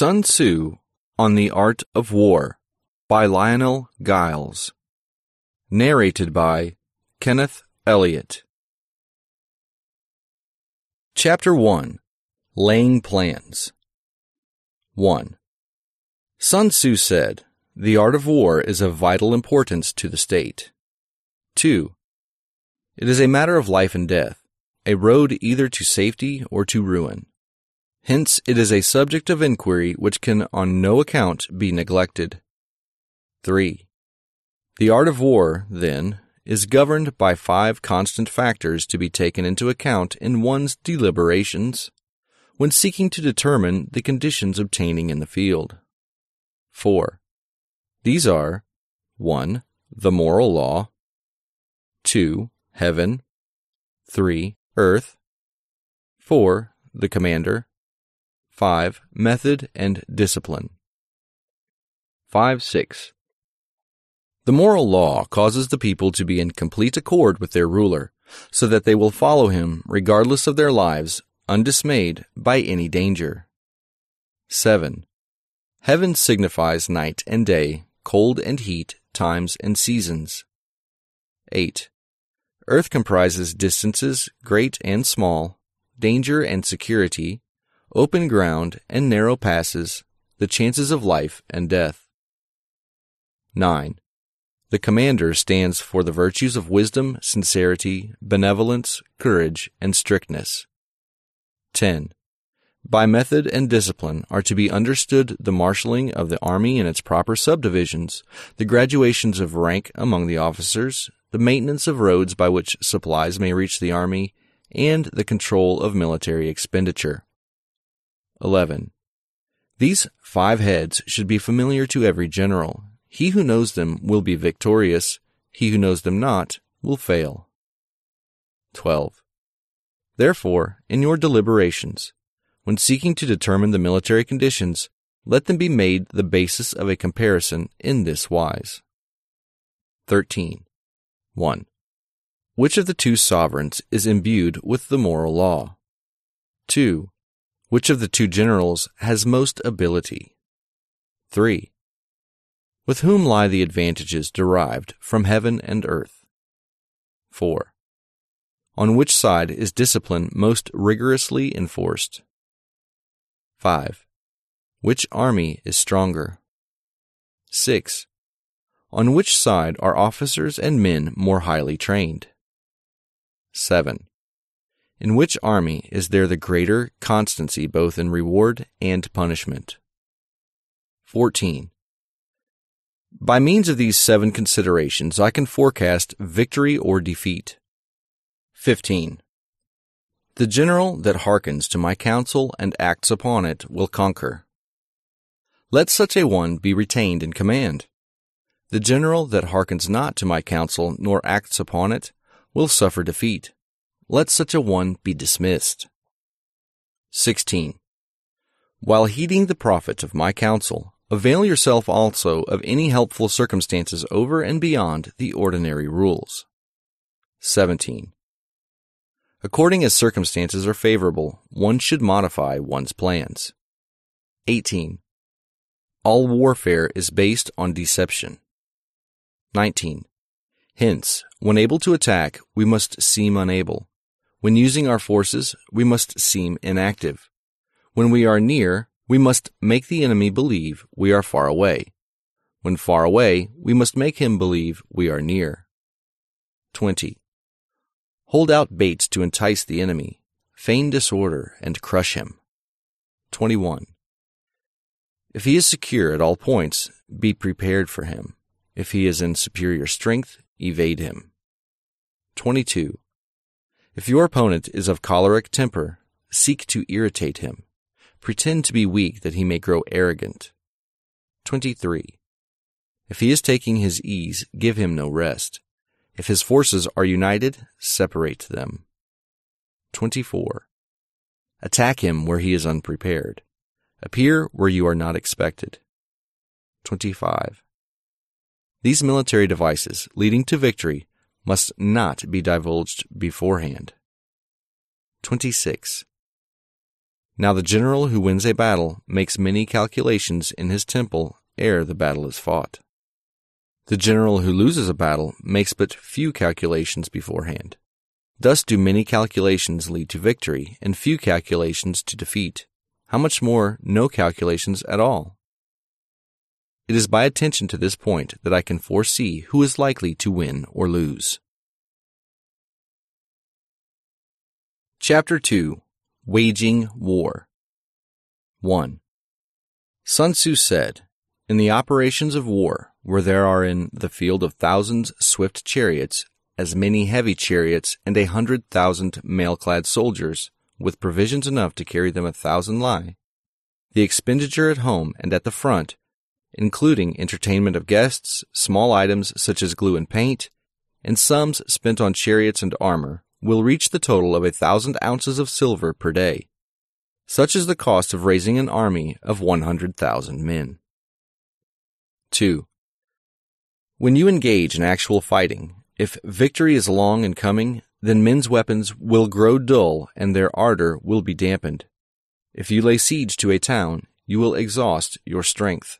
Sun Tzu on the Art of War by Lionel Giles. Narrated by Kenneth Elliott. Chapter 1. Laying Plans. 1. Sun Tzu said, "The art of war is of vital importance to the state." 2. It is a matter of life and death, a road either to safety or to ruin. Hence, it is a subject of inquiry which can on no account be neglected. 3. The art of war, then, is governed by 5 constant factors to be taken into account in one's deliberations when seeking to determine the conditions obtaining in the field. 4. These are 1. The moral law, 2. Heaven, 3. Earth, 4. The commander, 5. Method and discipline. 5.6. The moral law causes the people to be in complete accord with their ruler, so that they will follow him regardless of their lives, undismayed by any danger. 7. Heaven signifies night and day, cold and heat, times and seasons. 8. Earth comprises distances, great and small, danger and security, open ground and narrow passes, the chances of life and death. 9. The commander stands for the virtues of wisdom, sincerity, benevolence, courage, and strictness. 10. By method and discipline are to be understood the marshalling of the army in its proper subdivisions, the graduations of rank among the officers, the maintenance of roads by which supplies may reach the army, and the control of military expenditure. 11. These 5 heads should be familiar to every general. He who knows them will be victorious. He who knows them not will fail. 12. Therefore, in your deliberations, when seeking to determine the military conditions, let them be made the basis of a comparison in this wise. 13. 1. Which of the 2 sovereigns is imbued with the moral law? 2. Which of the 2 generals has most ability? 3. With whom lie the advantages derived from heaven and earth? 4. On which side is discipline most rigorously enforced? 5. Which army is stronger? 6. On which side are officers and men more highly trained? 7. In which army is there the greater constancy both in reward and punishment? 14. By means of these 7 considerations, I can forecast victory or defeat. 15. The general that hearkens to my counsel and acts upon it will conquer. Let such a one be retained in command. The general that hearkens not to my counsel nor acts upon it will suffer defeat. Let such a one be dismissed. 16. While heeding the profit of my counsel, avail yourself also of any helpful circumstances over and beyond the ordinary rules. 17. According as circumstances are favorable, one should modify one's plans. 18. All warfare is based on deception. 19. Hence, when able to attack, we must seem unable. When using our forces, we must seem inactive. When we are near, we must make the enemy believe we are far away. When far away, we must make him believe we are near. 20. Hold out baits to entice the enemy. Feign disorder and crush him. 21. If he is secure at all points, be prepared for him. If he is in superior strength, evade him. 22. If your opponent is of choleric temper, seek to irritate him. Pretend to be weak that he may grow arrogant. 23. If he is taking his ease, give him no rest. If his forces are united, separate them. 24. Attack him where he is unprepared. Appear where you are not expected. 25. These military devices leading to victory must not be divulged beforehand. 26. Now the general who wins a battle makes many calculations in his temple ere the battle is fought. The general who loses a battle makes but few calculations beforehand. Thus do many calculations lead to victory, and few calculations to defeat. How much more no calculations at all? It is by attention to this point that I can foresee who is likely to win or lose. Chapter 2. Waging War. 1. Sun Tzu said, "In the operations of war, where there are in the field of thousands swift chariots, as many heavy chariots, and 100,000 mail-clad soldiers, with provisions enough to carry them 1,000 li, the expenditure at home and at the front, including entertainment of guests, small items such as glue and paint, and sums spent on chariots and armor, will reach the total of 1,000 ounces of silver per day. Such is the cost of raising an army of 100,000 men." 2. When you engage in actual fighting, if victory is long in coming, then men's weapons will grow dull and their ardor will be dampened. If you lay siege to a town, you will exhaust your strength.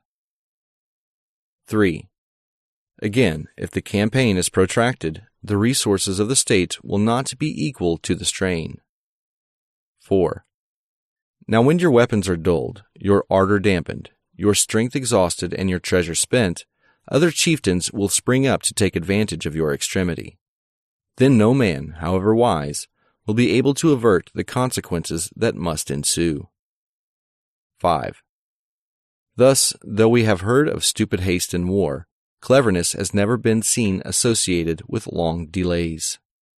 3. Again, if the campaign is protracted, the resources of the state will not be equal to the strain. 4. Now when your weapons are dulled, your ardor dampened, your strength exhausted, and your treasure spent, other chieftains will spring up to take advantage of your extremity. Then no man, however wise, will be able to avert the consequences that must ensue. 5. Thus, though we have heard of stupid haste in war, cleverness has never been seen associated with long delays.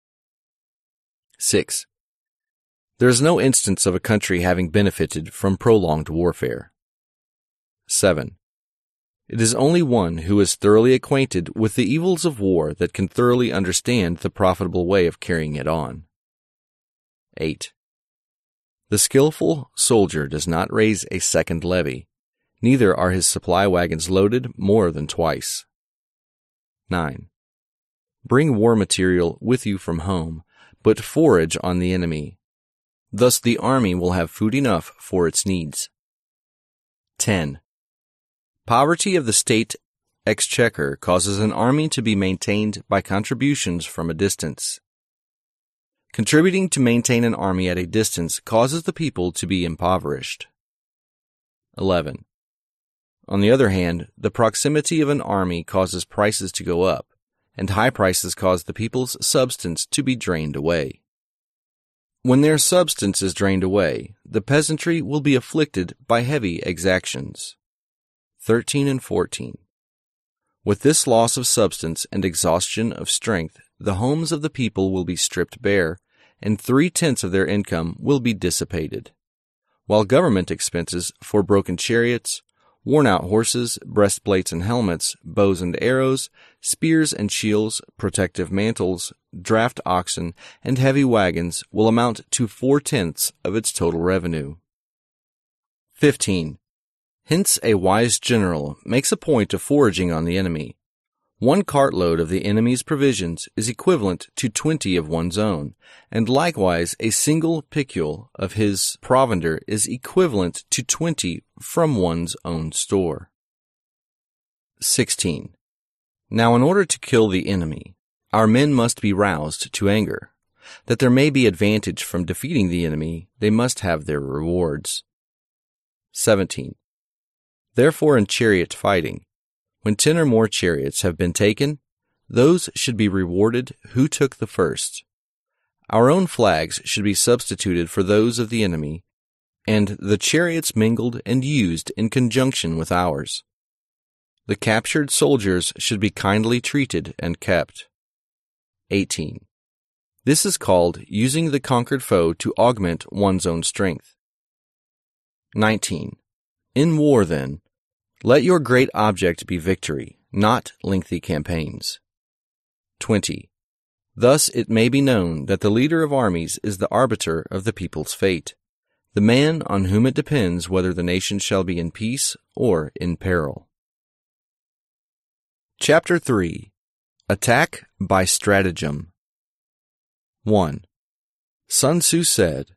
6. There is no instance of a country having benefited from prolonged warfare. 7. It is only one who is thoroughly acquainted with the evils of war that can thoroughly understand the profitable way of carrying it on. 8. The skillful soldier does not raise a second levy, neither are his supply wagons loaded more than twice. 9. Bring war material with you from home, but forage on the enemy. Thus the army will have food enough for its needs. 10. Poverty of the state exchequer causes an army to be maintained by contributions from a distance. Contributing to maintain an army at a distance causes the people to be impoverished. 11. On the other hand, the proximity of an army causes prices to go up, and high prices cause the people's substance to be drained away. When their substance is drained away, the peasantry will be afflicted by heavy exactions. 13 and 14. With this loss of substance and exhaustion of strength, the homes of the people will be stripped bare, and 3/10 of their income will be dissipated, while government expenses for broken chariots, worn-out horses, breastplates and helmets, bows and arrows, spears and shields, protective mantles, draft oxen, and heavy wagons will amount to 4/10 of its total revenue. 15. Hence a wise general makes a point of foraging on the enemy. 1 cartload of the enemy's provisions is equivalent to 20 of one's own, and likewise a single picul of his provender is equivalent to 20 from one's own store. 16. Now in order to kill the enemy, our men must be roused to anger. That there may be advantage from defeating the enemy, they must have their rewards. 17. Therefore in chariot fighting, when 10 or more chariots have been taken, those should be rewarded who took the first. Our own flags should be substituted for those of the enemy, and the chariots mingled and used in conjunction with ours. The captured soldiers should be kindly treated and kept. 18. This is called using the conquered foe to augment one's own strength. 19. In war, then, let your great object be victory, not lengthy campaigns. 20. Thus it may be known that the leader of armies is the arbiter of the people's fate, the man on whom it depends whether the nation shall be in peace or in peril. Chapter 3. Attack by Stratagem. 1. Sun Tzu said,